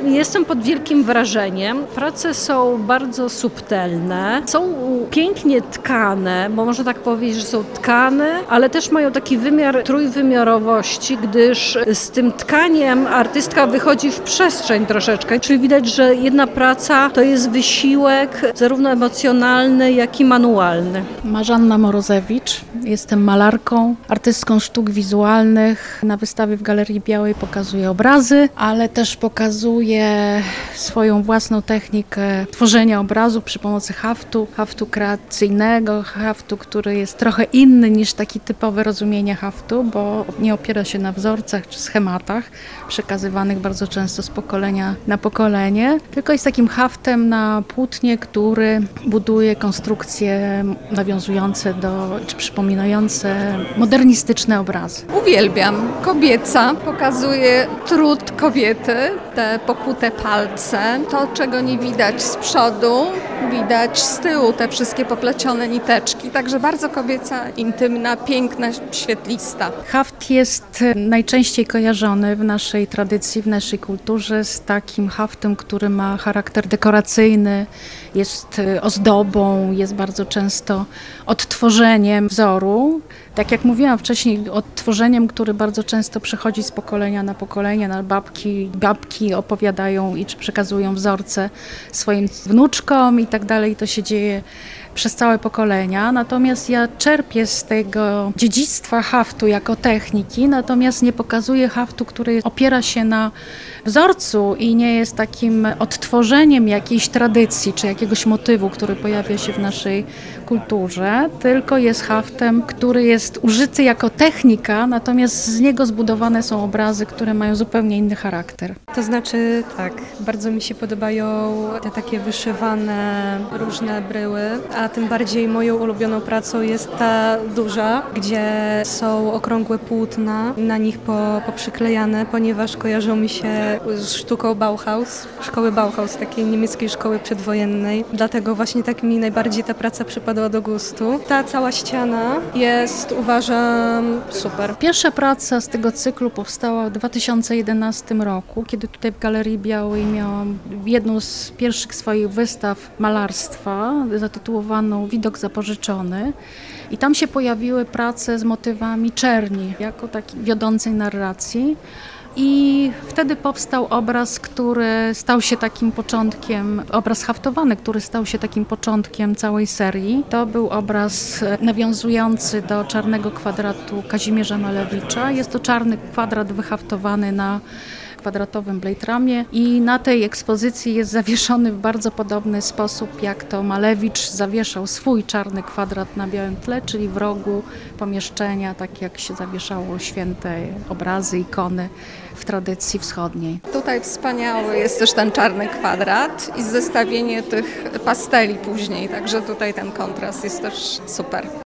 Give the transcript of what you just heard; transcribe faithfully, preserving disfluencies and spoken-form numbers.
Jestem pod wielkim wrażeniem. Prace są bardzo subtelne, są pięknie tkane, bo można tak powiedzieć, że są tkane, ale też mają taki wymiar trójwymiarowości, gdyż z tym tkaniem artystka wychodzi w przestrzeń troszeczkę, czyli widać, że jedna praca to jest wysiłek zarówno emocjonalny, jak i manualny. Marzanna Morozewicz, jestem malarką, artystką sztuk wizualnych. Na wystawie w Galerii Białej pokazuję obrazy, ale też pokazuję swoją własną technikę tworzenia obrazu przy pomocy haftu, haftu kreacyjnego, haftu, który jest trochę inny niż taki typowe rozumienie haftu, bo nie opiera się na wzorcach czy schematach przekazywanych bardzo często z pokolenia na pokolenie, tylko jest takim haftem na płótnie, który buduje konstrukcje nawiązujące do, czy przypominające modernistyczne obrazy. Uwielbiam. Kobieca. Pokazuje trud kobiety, te pokute palce. To, czego nie widać z przodu, widać z tyłu, te wszystkie poplecione niteczki. Także bardzo kobieca, intymna, piękna, świetlista. Haft jest najczęściej kojarzony w naszej tradycji, w naszej kulturze z takim haftem, który ma charakter dekoracyjny, jest ozdobą, jest bardzo często odtworzeniem wzoru. Tak jak mówiłam wcześniej, odtworzeniem, który bardzo często przechodzi z pokolenia na pokolenie. Na babki, babki opowiadają i czy przekazują wzorce swoim wnuczkom i tak dalej. To się dzieje przez całe pokolenia. Natomiast ja czerpię z tego dziedzictwa haftu jako techniki, natomiast nie pokazuję haftu, który opiera się na wzorcu i nie jest takim odtworzeniem jakiejś tradycji czy jakiegoś motywu, który pojawia się w naszej kulturze, tylko jest haftem, który jest użyty jako technika, natomiast z niego zbudowane są obrazy, które mają zupełnie inny charakter. To znaczy tak, bardzo mi się podobają te takie wyszywane różne bryły, a tym bardziej moją ulubioną pracą jest ta duża, gdzie są okrągłe płótna, na nich po, poprzyklejane, ponieważ kojarzą mi się z sztuką Bauhaus, szkoły Bauhaus, takiej niemieckiej szkoły przedwojennej. Dlatego właśnie tak mi najbardziej ta praca przypadła do gustu. Ta cała ściana jest, uważam, super. Pierwsza praca z tego cyklu powstała w dwa tysiące jedenastym roku, kiedy tutaj w Galerii Białej miałam jedną z pierwszych swoich wystaw malarstwa zatytułowaną Widok zapożyczony. I tam się pojawiły prace z motywami czerni, jako takiej wiodącej narracji. I wtedy powstał obraz, który stał się takim początkiem, obraz haftowany, który stał się takim początkiem całej serii. To był obraz nawiązujący do czarnego kwadratu Kazimierza Malewicza. Jest to czarny kwadrat wyhaftowany na kwadratowym blejtramie i na tej ekspozycji jest zawieszony w bardzo podobny sposób, jak to Malewicz zawieszał swój czarny kwadrat na białym tle, czyli w rogu pomieszczenia, tak jak się zawieszało święte obrazy, ikony w tradycji wschodniej. Tutaj wspaniały jest też ten czarny kwadrat i zestawienie tych pasteli później, także tutaj ten kontrast jest też super.